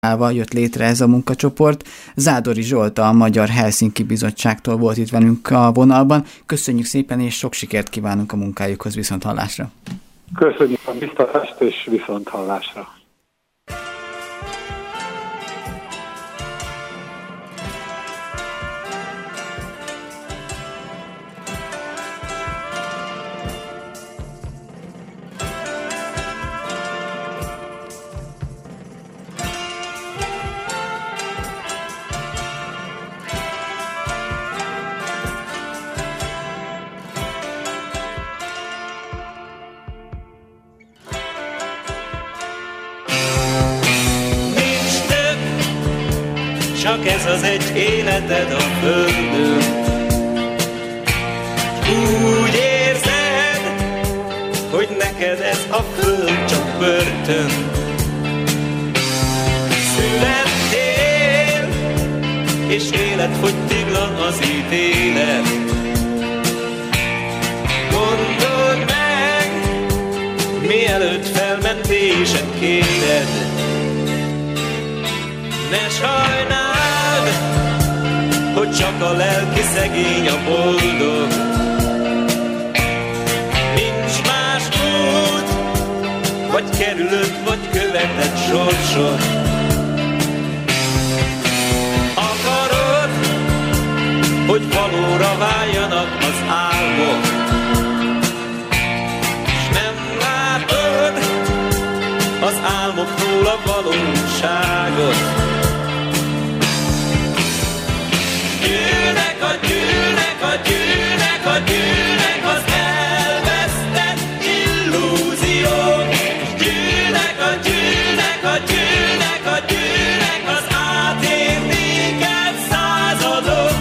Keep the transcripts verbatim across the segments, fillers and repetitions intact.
jött létre ez a munkacsoport. Zádori Zsolt a Magyar Helsinki Bizottságtól volt itt velünk a vonalban. Köszönjük szépen, és sok sikert kívánunk a munkájukhoz. Viszonthallásra! Köszönjük a biztatást, és viszonthallásra! Csak ez az egy életed a földön. Úgy érzed, hogy neked ez a föld csak börtön. Születtél, és életfogytiglan az ítélet. Gondold meg, mielőtt felmentél, sem kéred. Ne sajnáld, hogy csak a lelki szegény a boldog. Nincs más út, vagy kerülöd, vagy követed sorsod. Akarod, hogy valóra váljanak az álmok, s nem látod az álmokról a valóságot. Gyűlnek a gyűlnek a gyűlnek a gyűlnek az elvesztett illúziók. Gyűlnek a gyűlnek a gyűlnek a gyűlnek az átértékelt századok.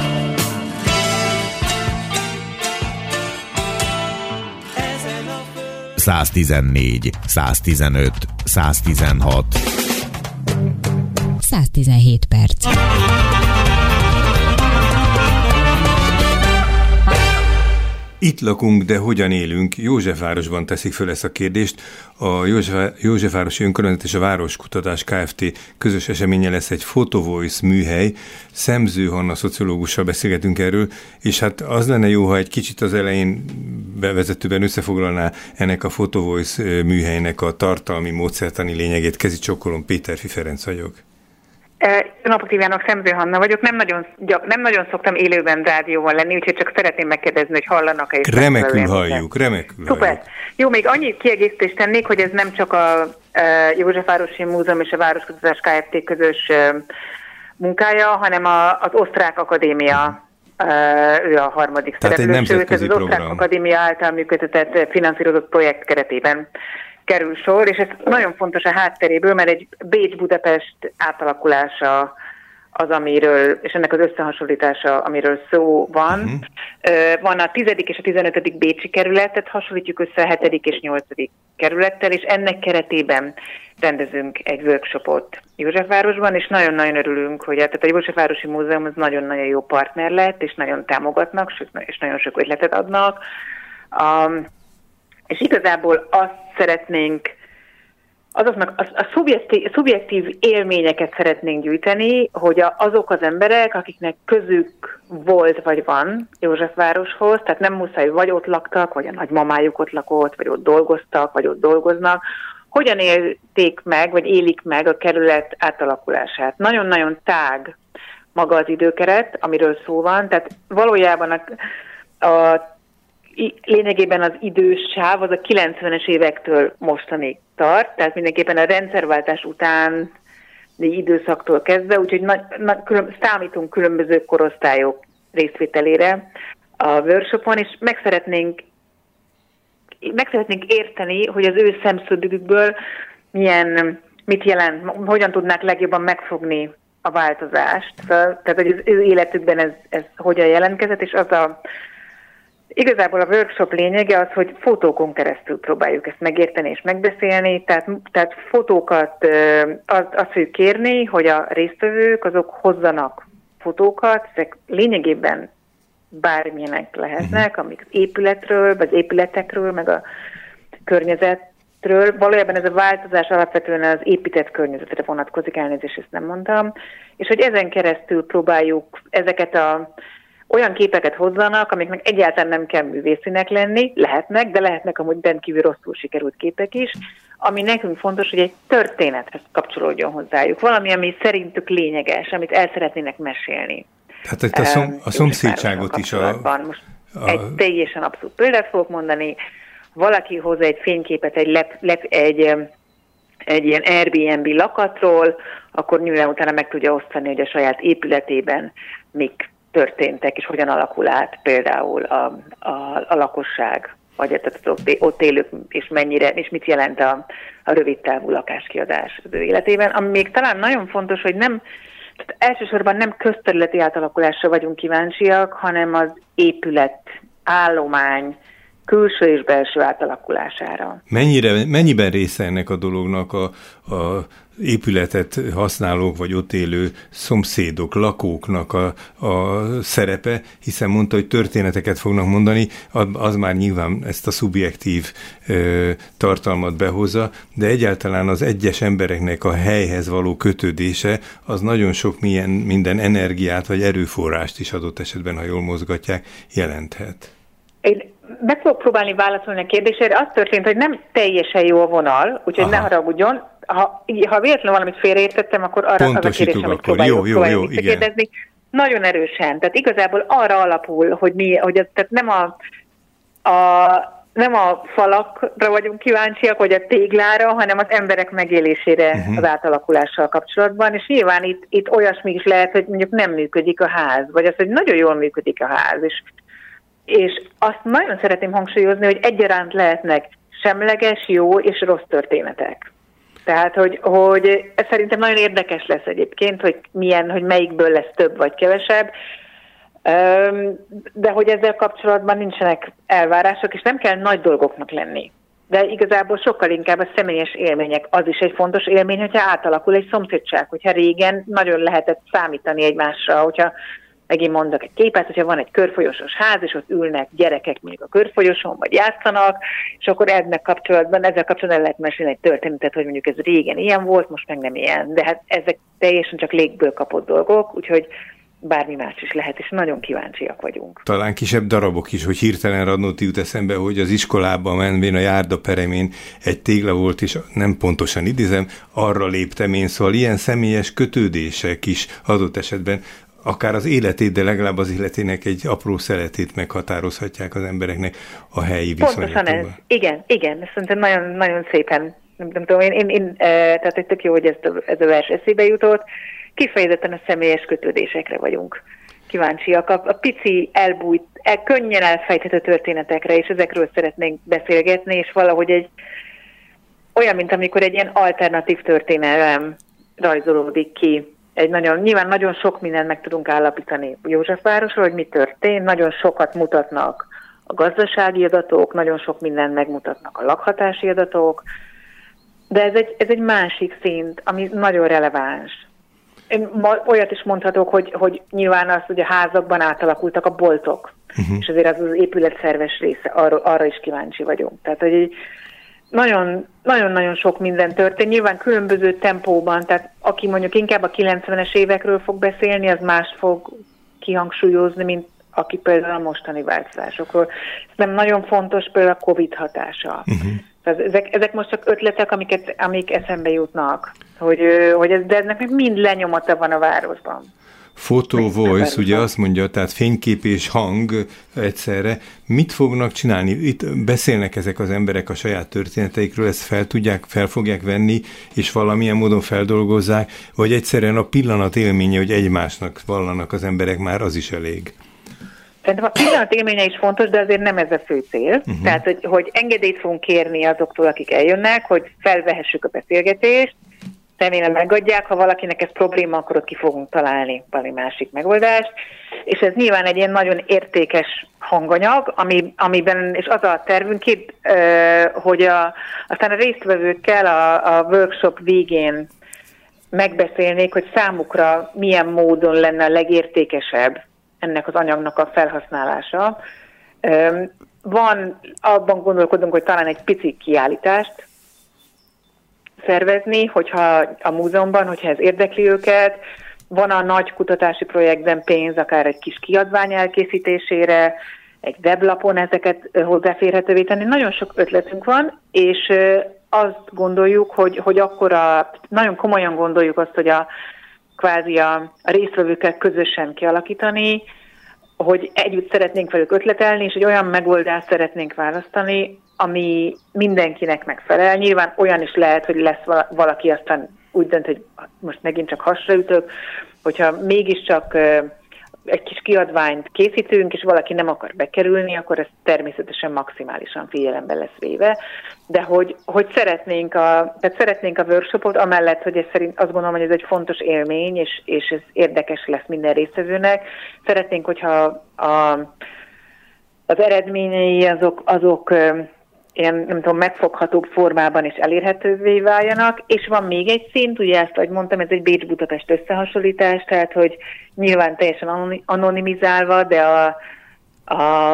száztizennégy, száztizenöt, száztizenhat. száztizenhét perc. Itt lakunk, de hogyan élünk? Józsefvárosban teszik föl ezt a kérdést. A József, Józsefvárosi Önkormányzat és a Városkutatás Kft. Közös eseménye lesz egy Photovoice műhely. Szemző Hanna szociológussal beszélgetünk erről, és hát az lenne jó, ha egy kicsit az elején bevezetőben összefoglalná ennek a Photovoice műhelynek a tartalmi, módszertani lényegét. Kezi csokkolom, Péterfi Ferenc vagyok. Jó napot kívánok, Szemző Hanna vagyok. Nem nagyon, nem nagyon szoktam élőben rádióval lenni, úgyhogy csak szeretném megkérdezni, hogy hallanak-e. Remekül halljuk, remekül Szuper. halljuk. Jó, még annyi kiegészítést tennék, hogy ez nem csak a Józsefvárosi Múzeum és a Városkutatás Kft. Közös munkája, hanem a, az Osztrák Akadémia, ő a harmadik szereplő, sőt, ez az Osztrák Akadémia által működtetett finanszírozott projekt keretében kerül sor, és ez nagyon fontos a hátteréből, mert egy Bécs-Budapest átalakulása az, amiről, és ennek az összehasonlítása, amiről szó van. Uh-huh. Van a tizedik és a tizenötödik bécsi kerületet, hasonlítjuk össze a hetedik és nyolcadik kerülettel, és ennek keretében rendezünk egy workshopot Józsefvárosban, és nagyon-nagyon örülünk, hogy tehát a Józsefvárosi Múzeum az nagyon-nagyon jó partner lett, és nagyon támogatnak, és nagyon sok ötletet adnak. Um, és igazából azt szeretnénk, azoknak a, a szubjektív, szubjektív élményeket szeretnénk gyűjteni, hogy a, azok az emberek, akiknek közük volt vagy van Józsefvároshoz, tehát nem muszáj, vagy ott laktak, vagy a nagymamájuk ott lakott, vagy ott dolgoztak, vagy ott dolgoznak, hogyan élték meg, vagy élik meg a kerület átalakulását. Nagyon-nagyon tág maga az időkeret, amiről szó van, tehát valójában a, a lényegében az idős sáv az a kilencvenes évektől mostanig tart, tehát mindenképpen a rendszerváltás után időszaktól kezdve, úgyhogy nagy, nagy, külön, számítunk különböző korosztályok részvételére a workshopon, és meg szeretnénk, meg szeretnénk érteni, hogy az ő szemszögükből milyen, mit jelent, hogyan tudnák legjobban megfogni a változást, tehát hogy az ő életükben ez, ez hogyan jelentkezett, és az a igazából a workshop lényege az, hogy fotókon keresztül próbáljuk ezt megérteni és megbeszélni, tehát, tehát fotókat azt, azt fogjuk kérni, hogy a résztvevők azok hozzanak fotókat, ezek lényegében bármilyenek lehetnek, amik az épületről, vagy az épületekről, meg a környezet ről. Valójában ez a változás alapvetően az épített környezetre vonatkozik, elnézést, ezt nem mondtam, és hogy ezen keresztül próbáljuk ezeket a olyan képeket hozzanak, amiknek egyáltalán nem kell művészinek lenni, lehetnek, de lehetnek amúgy rendkívül rosszul sikerült képek is, ami nekünk fontos, hogy egy történethez kapcsolódjon hozzájuk. Valami, ami szerintük lényeges, amit el szeretnének mesélni. Tehát itt a, szom, a szomszédságot is a... Most a... egy teljesen abszolút példát fogok mondani. Valaki hoz egy fényképet egy, lep, lep, egy, egy ilyen Airbnb lakatról, akkor nyilván utána meg tudja osztani, hogy a saját épületében mik történtek, és hogyan alakul át például a, a, a lakosság, vagy tehát ott, ott élők, és mennyire, és mit jelent a, a rövidtávú lakáskiadás az ő életében. Ami még talán nagyon fontos, hogy nem, tehát elsősorban nem közterületi átalakulásra vagyunk kíváncsiak, hanem az épület, állomány, külső és belső átalakulására. Mennyire, mennyiben része ennek a dolognak a, a épületet használók, vagy ott élő szomszédok, lakóknak a, a szerepe, hiszen mondta, hogy történeteket fognak mondani, az már nyilván ezt a szubjektív ö, tartalmat behozza, de egyáltalán az egyes embereknek a helyhez való kötődése, az nagyon sok milyen, minden energiát, vagy erőforrást is adott esetben, ha jól mozgatják, jelenthet. Én meg fogok próbálni válaszolni a kérdésére. Az történt, hogy nem teljesen jó a vonal, úgyhogy Aha. ne haragudjon. Ha, ha véletlenül valamit félreértettem, akkor arra az a kérdés, amit próbáljuk, jó, jó, jó, visszakérdezni. Nagyon erősen. Tehát igazából arra alapul, hogy mi, hogy ez, tehát nem a, a nem a falakra vagyunk kíváncsiak, vagy a téglára, hanem az emberek megélésére uh-huh. az átalakulással kapcsolatban, és nyilván itt, itt olyasmi is lehet, hogy mondjuk nem működik a ház, vagy az, hogy nagyon jól működik a ház, és És azt nagyon szeretném hangsúlyozni, hogy egyaránt lehetnek semleges, jó és rossz történetek. Tehát, hogy, hogy ez szerintem nagyon érdekes lesz egyébként, hogy milyen, hogy melyikből lesz több vagy kevesebb, de hogy ezzel kapcsolatban nincsenek elvárások, és nem kell nagy dolgoknak lenni. De igazából sokkal inkább a személyes élmények, az is egy fontos élmény, hogyha átalakul egy szomszédság, hogyha régen nagyon lehetett számítani egymásra, hogyha megint mondok egy képet, hogyha van egy körfolyosos ház, és ott ülnek gyerekek mondjuk a körfolyoson, vagy játszanak, és akkor ennek kapcsolatban, ezzel kapcsolatban el lehet mesélni egy történetet, hogy mondjuk ez régen ilyen volt, most meg nem ilyen. De hát ezek teljesen csak légből kapott dolgok, úgyhogy bármi más is lehet, és nagyon kíváncsiak vagyunk. Talán kisebb darabok is, hogy hirtelen Radnóti jut eszembe, hogy az iskolában menvén a járda peremén egy tégla volt, és nem pontosan idézem, arra léptem én, szóval ilyen személyes kötődések is adott esetben akár az életét, de legalább az életének egy apró szeletét meghatározhatják az embereknek a helyi viszonylatokban. Pontosan ez. Igen, igen. Szerintem nagyon, nagyon szépen, nem, nem tudom, én, én, én tehát egy tök jó, hogy ez a, ez a vers eszébe jutott. Kifejezetten a személyes kötődésekre vagyunk kíváncsiak. A, a pici, elbújt, el, könnyen elfejthető történetekre, és ezekről szeretnénk beszélgetni, és valahogy egy olyan, mint amikor egy ilyen alternatív történelem rajzolódik ki. Egy nagyon, nyilván nagyon sok mindent meg tudunk állapítani Józsefvárosról, hogy mi történt, nagyon sokat mutatnak a gazdasági adatok, nagyon sok mindent megmutatnak a lakhatási adatok, de ez egy, ez egy másik szint, ami nagyon releváns. Én olyat is mondhatok, hogy, hogy nyilván az, hogy a házakban átalakultak a boltok, uh-huh. és azért az az épület szerves része, arra, arra is kíváncsi vagyunk. Tehát, hogy egy Nagyon, nagyon-nagyon sok minden történt, nyilván különböző tempóban, tehát aki mondjuk inkább a kilencvenes évekről fog beszélni, az más fog kihangsúlyozni, mint aki például a mostani változásokról. Ez nem nagyon fontos például a Covid hatása. Uh-huh. Tehát ezek, ezek most csak ötletek, amiket, amik eszembe jutnak, hogy, hogy ez, de ennek mind lenyomata van a városban. Photo voice, ugye azt mondja, tehát fénykép és hang egyszerre. Mit fognak csinálni? Itt beszélnek ezek az emberek a saját történeteikről, ezt fel tudják, fel fogják venni, és valamilyen módon feldolgozzák, vagy egyszerűen a pillanat élménye, hogy egymásnak vallanak az emberek, már az is elég. Szerintem a pillanat élménye is fontos, de azért nem ez a fő cél. Uh-huh. Tehát, hogy, hogy engedélyt fogunk kérni azoktól, akik eljönnek, hogy felvehessük a beszélgetést, remélem megadják, ha valakinek ez probléma, akkor ott ki fogunk találni valami másik megoldást. És ez nyilván egy ilyen nagyon értékes hanganyag, ami, amiben, és az a tervünk itt, hogy a, aztán a résztvevőkkel a, a workshop végén megbeszélnék, hogy számukra milyen módon lenne a legértékesebb ennek az anyagnak a felhasználása. Van, abban gondolkodunk, hogy talán egy pici kiállítást szervezni, hogyha a múzeumban, hogyha ez érdekli őket, van a nagy kutatási projektben pénz, akár egy kis kiadvány elkészítésére, egy weblapon ezeket hozzáférhetővé tenni. Nagyon sok ötletünk van, és azt gondoljuk, hogy, hogy akkor a, nagyon komolyan gondoljuk azt, hogy a kvázi a, a résztvevőkkel közösen kialakítani, hogy együtt szeretnénk velük ötletelni, és egy olyan megoldást szeretnénk választani, ami mindenkinek megfelel. Nyilván olyan is lehet, hogy lesz valaki, aztán úgy dönt, hogy most megint csak hasraütök, hogyha mégiscsak egy kis kiadványt készítünk, és valaki nem akar bekerülni, akkor ez természetesen maximálisan figyelembe lesz véve. De hogy, hogy szeretnénk, a, tehát szeretnénk a workshopot, amellett, hogy ez szerint azt gondolom, hogy ez egy fontos élmény, és, és ez érdekes lesz minden résztvevőnek. Szeretnénk, hogyha a, az eredményei azok, azok ilyen, nem tudom, megfoghatóbb formában is elérhetővé váljanak, és van még egy szint, ugye ezt, ahogy mondtam, ez egy Bécs-Budapest összehasonlítás, tehát, hogy nyilván teljesen anonimizálva, de a, a,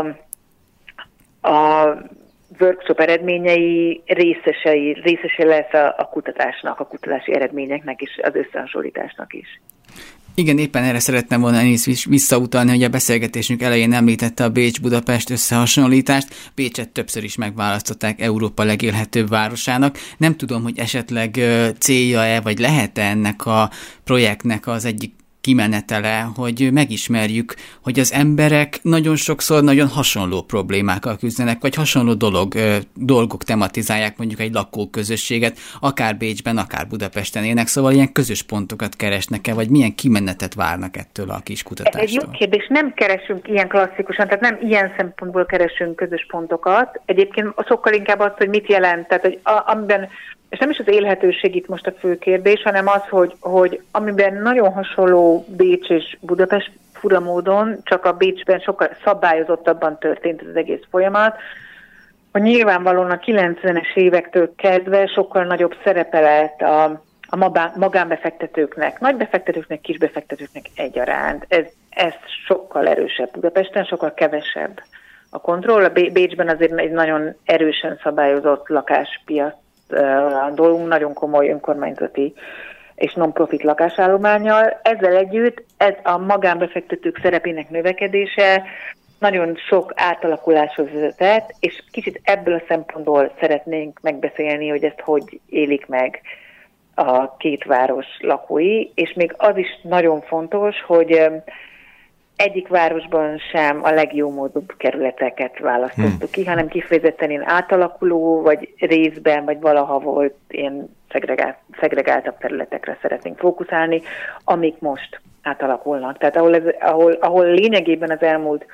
a workshop eredményei részesei, részesei lesz a, a kutatásnak, a kutatási eredményeknek is, az összehasonlításnak is. Igen, éppen erre szerettem volna én is visszautalni, hogy a beszélgetésünk elején említette a Bécs-Budapest összehasonlítást. Bécset többször is megválasztották Európa legélhetőbb városának. Nem tudom, hogy esetleg célja-e, vagy lehet-e ennek a projektnek az egyik kimenetele, hogy megismerjük, hogy az emberek nagyon sokszor nagyon hasonló problémákkal küzdenek, vagy hasonló dolog, dolgok tematizálják mondjuk egy lakóközösséget, akár Bécsben, akár Budapesten élnek, szóval ilyen közös pontokat keresnek-e, vagy milyen kimenetet várnak ettől a kis kutatástól? Egy jó kérdés, nem keresünk ilyen klasszikusan, tehát nem ilyen szempontból keresünk közös pontokat. Egyébként sokkal inkább az, hogy mit jelent, tehát hogy a, amiben és nem is az élhetőség itt most a fő kérdés, hanem az, hogy, hogy amiben nagyon hasonló Bécs és Budapest fura módon, csak a Bécsben sokkal szabályozottabban történt az egész folyamat, hogy nyilvánvalóan a kilencvenes évektől kezdve sokkal nagyobb szerepe lett a, a magánbefektetőknek, nagybefektetőknek, kisbefektetőknek egyaránt. Ez, ez sokkal erősebb Budapesten, sokkal kevesebb a kontroll. A Bécsben azért egy nagyon erősen szabályozott lakáspiac a dolgunk, nagyon komoly önkormányzati és non-profit lakásállománnyal. Ezzel együtt ez a magánbefektetők szerepének növekedése nagyon sok átalakuláshoz vezetett, és kicsit ebből a szempontból szeretnénk megbeszélni, hogy ezt hogy élik meg a két város lakói, és még az is nagyon fontos, hogy egyik városban sem a legjómódúbb kerületeket választottuk hmm. ki, hanem kifejezetten ilyen átalakuló, vagy részben, vagy valaha volt ilyen szegregált, szegregáltabb területekre szeretnénk fókuszálni, amik most átalakulnak. Tehát ahol, ez, ahol, ahol lényegében az elmúlt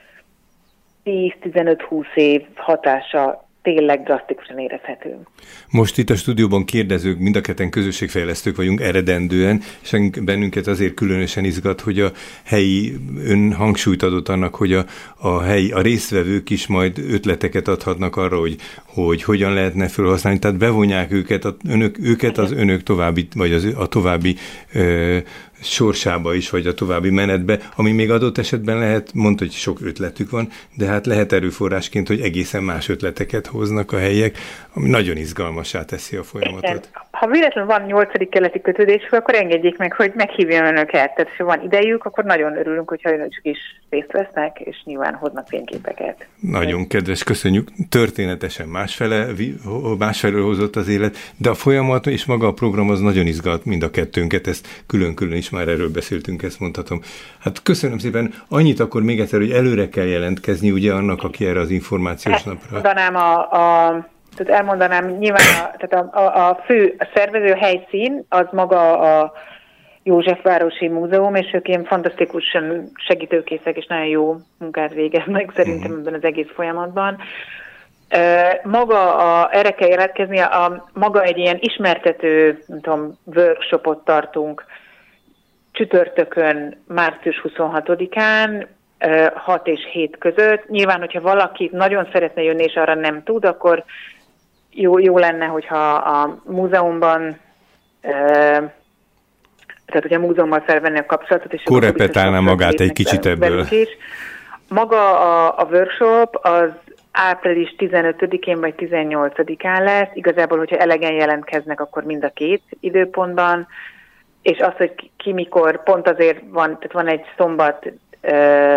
tíz-tizenöt-húsz év hatása tényleg drasztikusan érezhető. Most itt a stúdióban kérdezők, mind a ketten közösségfejlesztők vagyunk eredendően, és bennünket azért különösen izgat, hogy a helyi ön hangsúlyt adott annak, hogy a, a helyi, a résztvevők is majd ötleteket adhatnak arra, hogy, hogy hogyan lehetne felhasználni, tehát bevonják őket, a, önök, őket az önök további, vagy az, a további ö, sorsába is, vagy a további menetbe, ami még adott esetben lehet, mondta, hogy sok ötletük van, de hát lehet erőforrásként, hogy egészen más ötleteket hoznak a helyiek, ami nagyon izgalmassá teszi a folyamatot. Igen. Ha véletlenül van nyolcadik keleti kötődésük, akkor engedjék meg, hogy meghívjam önöket. Tehát, ha van idejük, akkor nagyon örülünk, hogyha önök is részt vesznek, és nyilván hoznak fényképeket. Nagyon kedves, köszönjük. Történetesen másfele, másfelől hozott az élet, de a folyamat és maga a program az nagyon izgat mind a kettőnket, ezt külön-külön is már erről beszéltünk, ezt mondhatom. Hát köszönöm szépen. Annyit akkor még egyszer, hogy előre kell jelentkezni, ugye annak, aki erre az információs hát, napra. Mondanám a, a tehát elmondanám, nyilván a, tehát a, a, a fő a szervező helyszín az maga a Józsefvárosi Múzeum, és ők ilyen fantasztikusan segítőkészek, és nagyon jó munkát végeznek szerintem uh-huh. ebben az egész folyamatban. Maga, a, erre kell jelentkezni, a, maga egy ilyen ismertető, nem tudom, workshopot tartunk csütörtökön, március huszonhatodikán, hat és hét között. Nyilván, hogyha valaki nagyon szeretne jönni, és arra nem tud, akkor jó, jó lenne, hogyha a múzeumban, tehát hogyha a múzeummal felvenni a kapcsolatot, és korrepetálná magát egy kicsit ebből. Maga a, a workshop az április tizenötödikén vagy tizennyolcadikán lesz. Igazából, hogyha elegen jelentkeznek, akkor mind a két időpontban. És az, hogy ki, ki mikor, pont azért van, tehát van egy szombat, ö,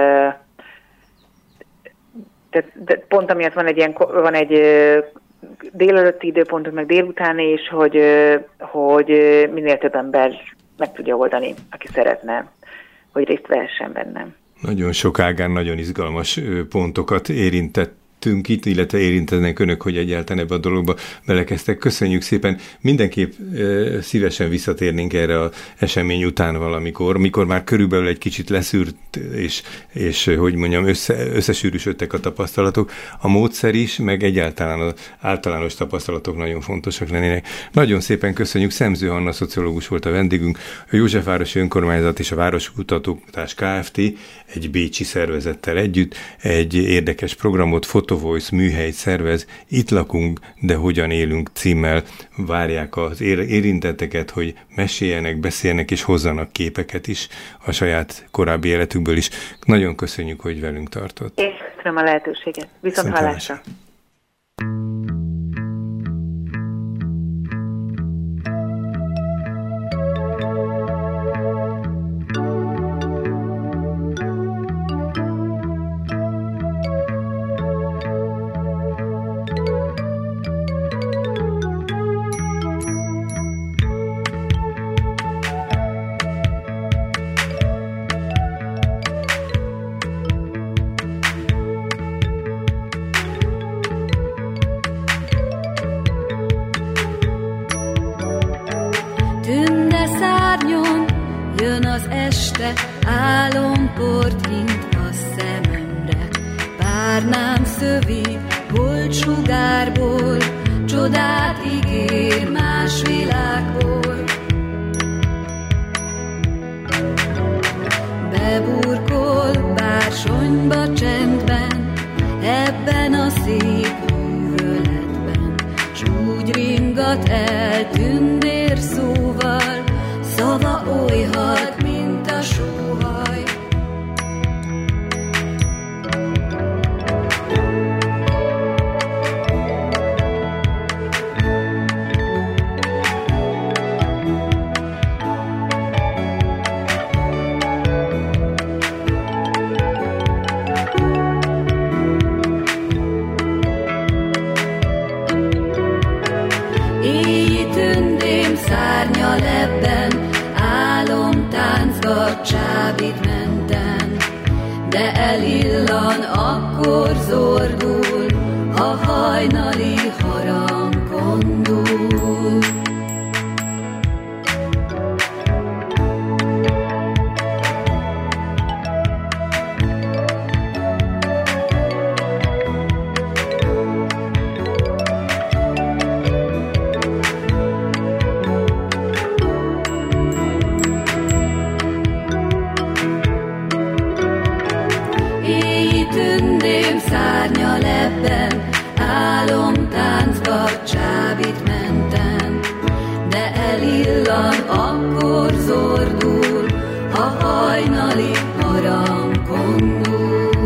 tehát, de pont amiatt van egy ilyen, van egy ö, délelőtti időpontunk, meg délutáni is, hogy, ö, hogy ö, minél több ember meg tudja oldani, aki szeretne, hogy részt vehessen bennem. Nagyon sok ágán nagyon izgalmas pontokat érintett itt, illetve érintenek önök, hogy egyáltalán ebbe a dologba belekezdtek. Köszönjük szépen. Mindenképp e, szívesen visszatérnénk erre az esemény után valamikor, mikor már körülbelül egy kicsit leszűrt, és, és hogy mondjam, össze, összesűrűsödtek a tapasztalatok. A módszer is, meg egyáltalán az általános tapasztalatok nagyon fontosak lennének. Nagyon szépen köszönjük. Szemző Anna szociológus volt a vendégünk, a Józsefvárosi Önkormányzat és a Városkutatókutás Kft. Egy bécsi szervezettel együtt egy érdekes programot, Photovoice műhelyt szervez, Itt lakunk, de hogyan élünk címmel várják az érintetteket, hogy meséljenek, beszéljenek és hozzanak képeket is a saját korábbi életükből is. Nagyon köszönjük, hogy velünk tartott. Én köszönöm a lehetőséget. Viszont hallásra. Álomport hint a szememre, párnám szövi, holt sugárból, csodát ígér más világból. Beburkol bársonyba csendben, ebben a szép művöletben, s úgy ringat el tündér szóval, szava oly had, mint a sóhaj. Éjjé tündém szárnyal ebben, álomtáncba csábít mentem, de elillan, akkor zordul, a hajnali harangon dúl. Szárnyal ebben, álomtáncba csábít mentem, de elillan, akkor zordul, a hajnali harangon dúl.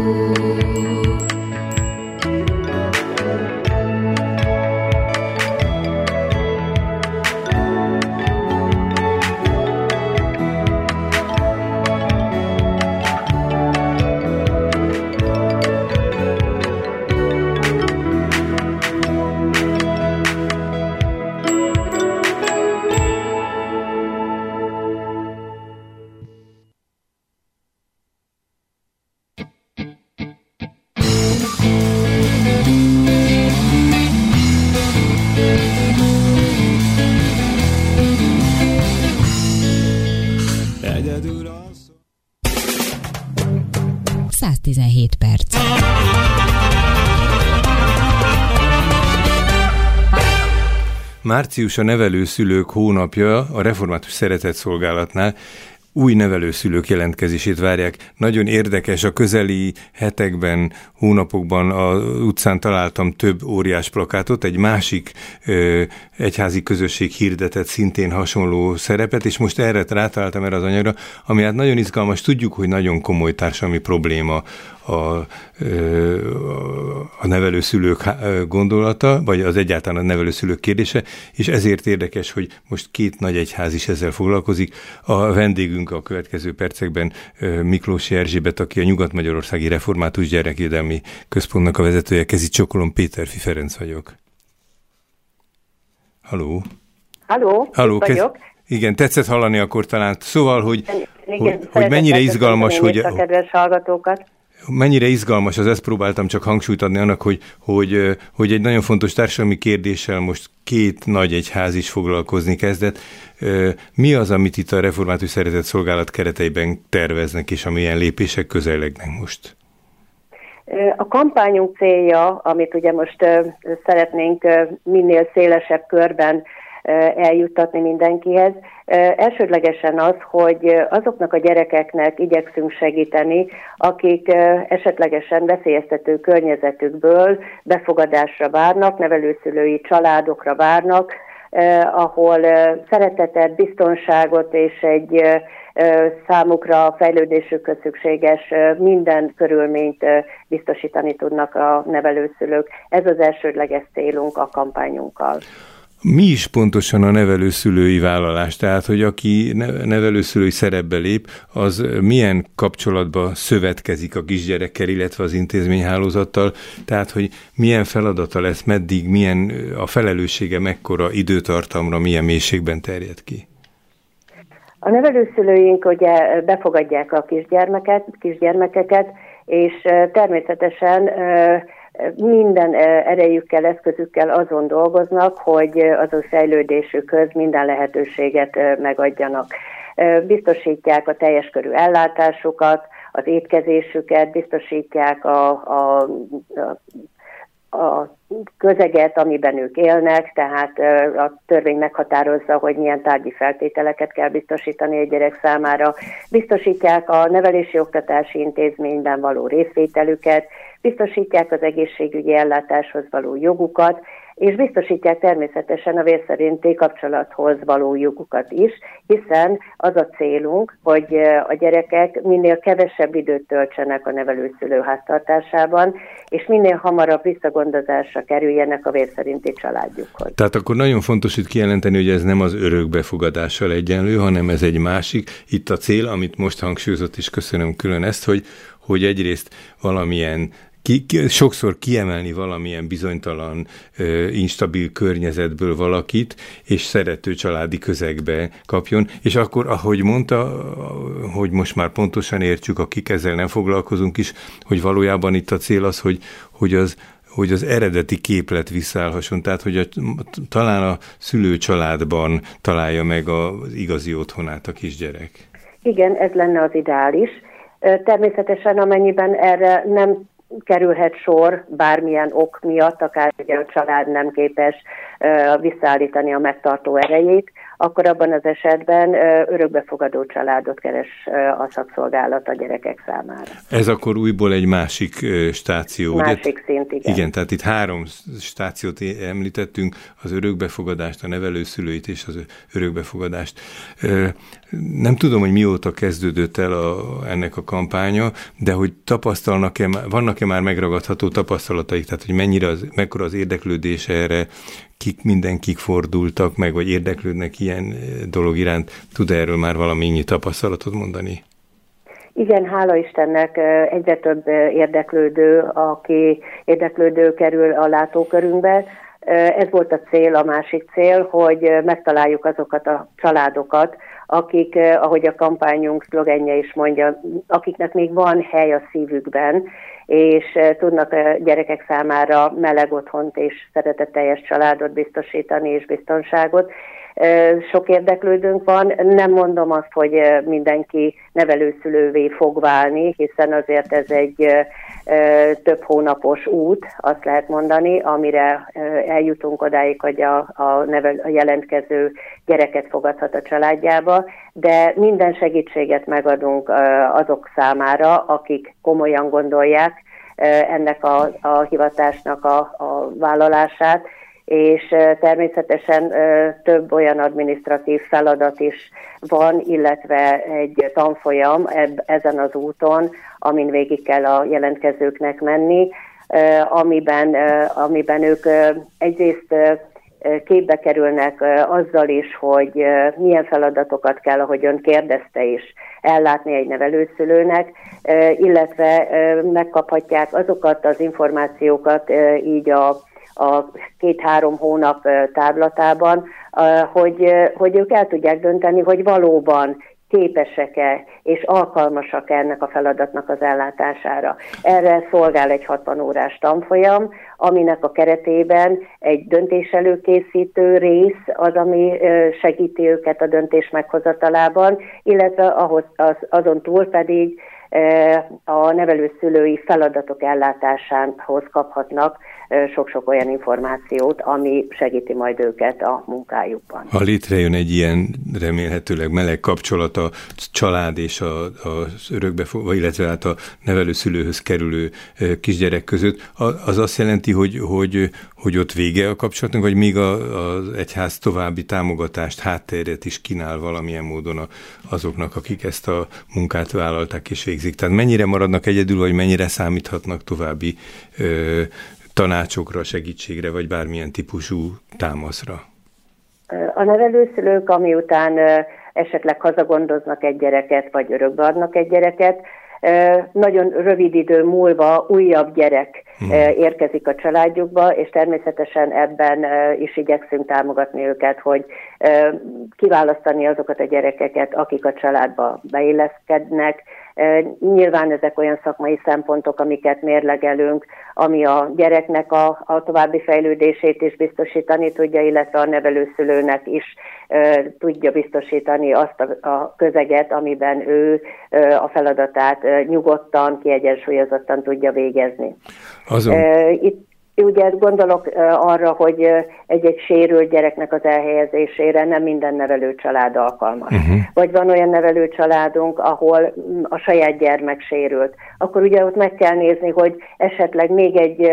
száztizenhét perc. Március a nevelőszülők hónapja a Református Szeretetszolgálatnál. új nevelőszülők jelentkezését várják. Nagyon érdekes, a közeli hetekben, hónapokban az utcán találtam több óriás plakátot, egy másik ö, egyházi közösség hirdetett szintén hasonló szerepet, és most erre rátaláltam erre az anyagra, ami hát nagyon izgalmas, tudjuk, hogy nagyon komoly társadalmi probléma a, a nevelőszülők gondolata, vagy az egyáltalán a nevelőszülők kérdése, és ezért érdekes, hogy most két nagy egyház is ezzel foglalkozik. A vendégünk a következő percekben Miklósi Erzsébet, aki a Nyugat-Magyarországi Református Gyerekvédelmi Központnak a vezetője. Kezit csókolom, Péterfi Ferenc vagyok. Halló? Halló, Halló kez... vagyok. Igen, tetszett hallani akkor talán. Szóval, hogy, igen, hogy, hogy mennyire izgalmas, hogy... A kedves hallgatókat. Mennyire izgalmas, az ezt próbáltam csak hangsúlyt adni annak, hogy, hogy, hogy egy nagyon fontos társadalmi kérdéssel most két nagy egyház is foglalkozni kezdett. Mi az, amit itt a Református Szeretett Szolgálat kereteiben terveznek, és amilyen lépések közelegnek most? A kampányunk célja, amit ugye most szeretnénk minél szélesebb körben eljuttatni mindenkihez, elsődlegesen az, hogy azoknak a gyerekeknek igyekszünk segíteni, akik esetlegesen veszélyeztető környezetükből befogadásra várnak, nevelőszülői családokra várnak, ahol szeretetet, biztonságot és egy számukra a fejlődésükhöz szükséges minden körülményt biztosítani tudnak a nevelőszülők. Ez az elsődleges célunk a kampányunkkal. Mi is pontosan a nevelőszülői vállalás? Tehát, hogy aki nevelőszülői szerepbe lép, az milyen kapcsolatba szövetkezik a kisgyerekkel, illetve az intézményhálózattal? Tehát, hogy milyen feladata lesz, meddig, milyen a felelőssége, mekkora időtartamra, milyen mélységben terjed ki? A nevelőszülőink ugye befogadják a kisgyermeket, kisgyermekeket, és természetesen minden erejükkel, eszközükkel azon dolgoznak, hogy az ő fejlődésükhöz minden lehetőséget megadjanak. Biztosítják a teljes körű ellátásukat, az étkezésüket, biztosítják a, a, a, a közeget, amiben ők élnek, tehát a törvény meghatározza, hogy milyen tárgyi feltételeket kell biztosítani egy gyerek számára. Biztosítják a nevelési oktatási intézményben való részvételüket, biztosítják az egészségügyi ellátáshoz való jogukat, és biztosítják természetesen a vérszerinti kapcsolathoz való jogukat is, hiszen az a célunk, hogy a gyerekek minél kevesebb időt töltsenek a nevelőszülő háztartásában, és minél hamarabb visszagondozásra kerüljenek a vérszerinti családjukhoz. Tehát akkor nagyon fontos itt kijelenteni, hogy ez nem az örökbefogadással egyenlő, hanem ez egy másik. Itt a cél, amit most hangsúlyozott, és köszönöm külön ezt, hogy, hogy egyrészt valamilyen Ki, ki, sokszor kiemelni valamilyen bizonytalan, instabil környezetből valakit, és szerető családi közegbe kapjon, és akkor, ahogy mondta, hogy most már pontosan értsük, akik ezzel nem foglalkozunk is, hogy valójában itt a cél az, hogy, hogy az hogy az eredeti képlet visszaállhasson, tehát hogy a, talán a szülőcsaládban találja meg az igazi otthonát a kisgyerek. Igen, ez lenne az ideális. Természetesen amennyiben erre nem kerülhet sor bármilyen ok miatt, akár ugye a család nem képes uh, visszaállítani a megtartó erejét, akkor abban az esetben uh, örökbefogadó családot keres uh, a szakszolgálat a gyerekek számára. Ez akkor újból egy másik uh, stáció. Másik ugye? szint, igen. Igen, tehát itt három stációt említettünk, az örökbefogadást, a nevelőszülőit és az örökbefogadást. Uh, nem tudom, hogy mióta kezdődött el a, ennek a kampánya, de hogy tapasztalnak-e, vannak-e már megragadható tapasztalataik, tehát hogy mennyire az, mekkora az érdeklődés erre, kik mindenkik fordultak meg, vagy érdeklődnek ilyen dolog iránt, tud erről már valamennyi tapasztalatot mondani? Igen, hála Istennek egyre több érdeklődő, aki érdeklődő kerül a látókörünkbe. Ez volt a cél, a másik cél, hogy megtaláljuk azokat a családokat, akik, ahogy a kampányunk szlogenje is mondja, akiknek még van hely a szívükben, és tudnak a gyerekek számára meleg otthont és szeretetteljes családot biztosítani és biztonságot. sok érdeklődőnk van. Nem mondom azt, hogy mindenki nevelőszülővé fog válni, hiszen azért ez egy több hónapos út, azt lehet mondani, amire eljutunk odáig, hogy a, a, nevel, a jelentkező gyereket fogadhat a családjába, de minden segítséget megadunk azok számára, akik komolyan gondolják ennek a, a hivatásnak a, a vállalását, és természetesen több olyan adminisztratív feladat is van, illetve egy tanfolyam ezen az úton, amin végig kell a jelentkezőknek menni, amiben, amiben ők egyrészt képbe kerülnek azzal is, hogy milyen feladatokat kell, ahogy ön kérdezte is, ellátni egy nevelőszülőnek, illetve megkaphatják azokat az információkat így a, a két-három hónap távlatában, hogy, hogy ők el tudják dönteni, hogy valóban képesek-e és alkalmasak ennek a feladatnak az ellátására. Erre szolgál egy hatvan órás tanfolyam, aminek a keretében egy döntéselőkészítő rész az, ami segíti őket a döntés meghozatalában, illetve ahhoz, az, azon túl pedig a nevelőszülői feladatok ellátásához kaphatnak sok-sok olyan információt, ami segíti majd őket a munkájukban. Ha létrejön egy ilyen remélhetőleg meleg kapcsolat a család és a, az örökbefogadó, illetve hát a nevelőszülőhöz kerülő kisgyerek között, az azt jelenti, hogy, hogy, hogy ott vége a kapcsolatnak, vagy még az egyház további támogatást, hátteret is kínál valamilyen módon azoknak, akik ezt a munkát vállalták és végzik. Tehát mennyire maradnak egyedül, vagy mennyire számíthatnak további ö, tanácsokra, segítségre, vagy bármilyen típusú támaszra? A nevelőszülők, amiután esetleg hazagondoznak egy gyereket, vagy örökbe adnak egy gyereket, nagyon rövid idő múlva újabb gyerek hmm. érkezik a családjukba, és természetesen ebben is igyekszünk támogatni őket, hogy kiválasztani azokat a gyerekeket, akik a családba beilleszkednek. Nyilván ezek olyan szakmai szempontok, amiket mérlegelünk, ami a gyereknek a, a további fejlődését is biztosítani tudja, illetve a nevelőszülőnek is e, tudja biztosítani azt a, a közeget, amiben ő e, a feladatát e, nyugodtan, kiegyensúlyozottan tudja végezni. Azon... E, itt ugye gondolok arra, hogy egy-egy sérült gyereknek az elhelyezésére nem minden nevelőcsalád alkalmas. Uh-huh. Vagy van olyan nevelőcsaládunk, ahol a saját gyermek sérült. Akkor ugye ott meg kell nézni, hogy esetleg még egy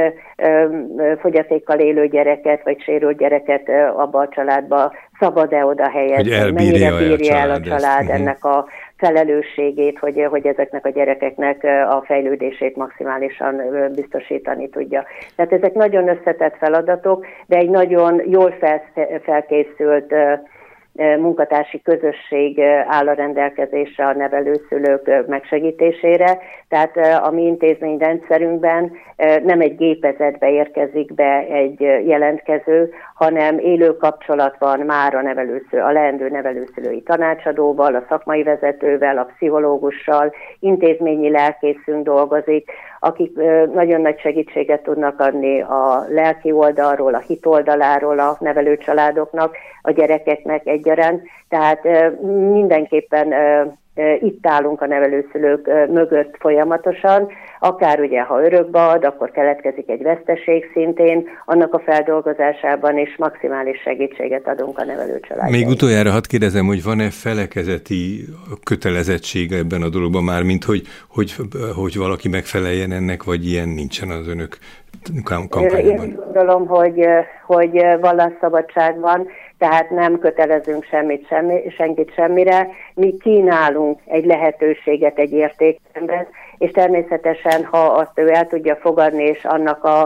fogyatékkal élő gyereket, vagy sérült gyereket abba a családba szabad-e oda helyezni, mennyire bírja el a család ennek a felelősségét, hogy, hogy ezeknek a gyerekeknek a fejlődését maximálisan biztosítani tudja. Tehát ezek nagyon összetett feladatok, de egy nagyon jól felkészült munkatársi közösség áll a rendelkezésre a nevelőszülők megsegítésére. Tehát a mi intézményrendszerünkben nem egy gépezetbe érkezik be egy jelentkező, hanem élő kapcsolat van már a, nevelőszülő, a leendő nevelőszülői tanácsadóval, a szakmai vezetővel, a pszichológussal, intézményi lelkészünk dolgozik, akik nagyon nagy segítséget tudnak adni a lelki oldalról, a hit oldaláról a nevelőcsaládoknak, a gyerekeknek egyaránt. Tehát mindenképpen itt állunk a nevelőszülők mögött folyamatosan, akár ugye, ha örökbe ad, akkor keletkezik egy veszteség szintén, annak a feldolgozásában is maximális segítséget adunk a nevelőcsaládnak. Még utoljára hadd kérdezem, hogy van-e felekezeti kötelezettsége ebben a dologban már, mint hogy, hogy, hogy valaki megfeleljen ennek, vagy ilyen nincsen az önök kampányban? Én gondolom, hogy, hogy vallásszabadság van, tehát nem kötelezünk semmit, semmi, senkit semmire. Mi kínálunk egy lehetőséget, egy értékrendet, és természetesen, ha azt ő el tudja fogadni, és annak a,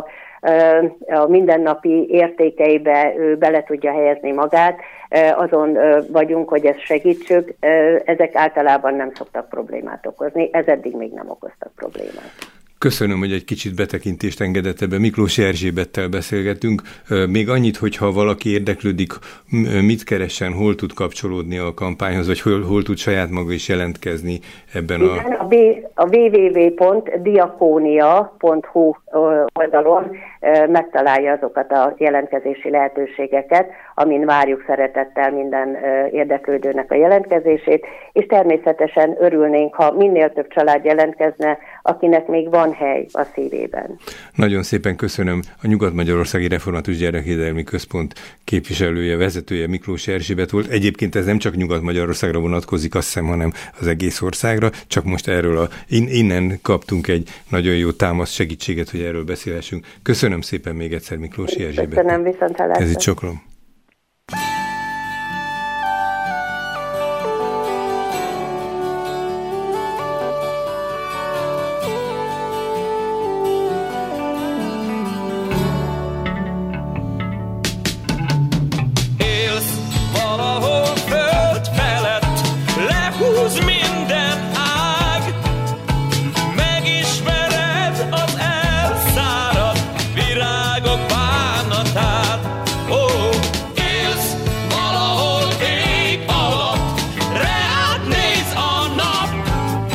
a mindennapi értékeibe ő bele tudja helyezni magát, azon vagyunk, hogy ezt segítsük. Ezek általában nem szoktak problémát okozni, ez eddig még nem okoztak problémát. Köszönöm, hogy egy kicsit betekintést engedett ebbe. Miklós Erzsébettel beszélgetünk. Még annyit, hogyha valaki érdeklődik, mit keressen, hol tud kapcsolódni a kampányhoz, vagy hol, hol tud saját maga is jelentkezni ebben a... Igen, a, B, a double-u double-u double-u pont diakonia pont hu oldalon megtalálja azokat a jelentkezési lehetőségeket, amin várjuk szeretettel minden érdeklődőnek a jelentkezését, és természetesen örülnénk, ha minél több család jelentkezne, akinek még van hely a szívében. Nagyon szépen köszönöm. A Nyugat-Magyarországi Református Gyerekvédelmi Központ képviselője, vezetője Miklós Erzsébet volt. Egyébként ez nem csak Nyugat-Magyarországra vonatkozik, azt hiszem, hanem az egész országra, csak most erről a, innen kaptunk egy nagyon jó támasz segítséget, hogy erről beszélhessünk. Köszönöm szépen még egyszer Miklósi Erzsébet. Köszönöm, viszontlátásra. Ez itt Csoklom. Megismered az elszáradt virágok bánatát.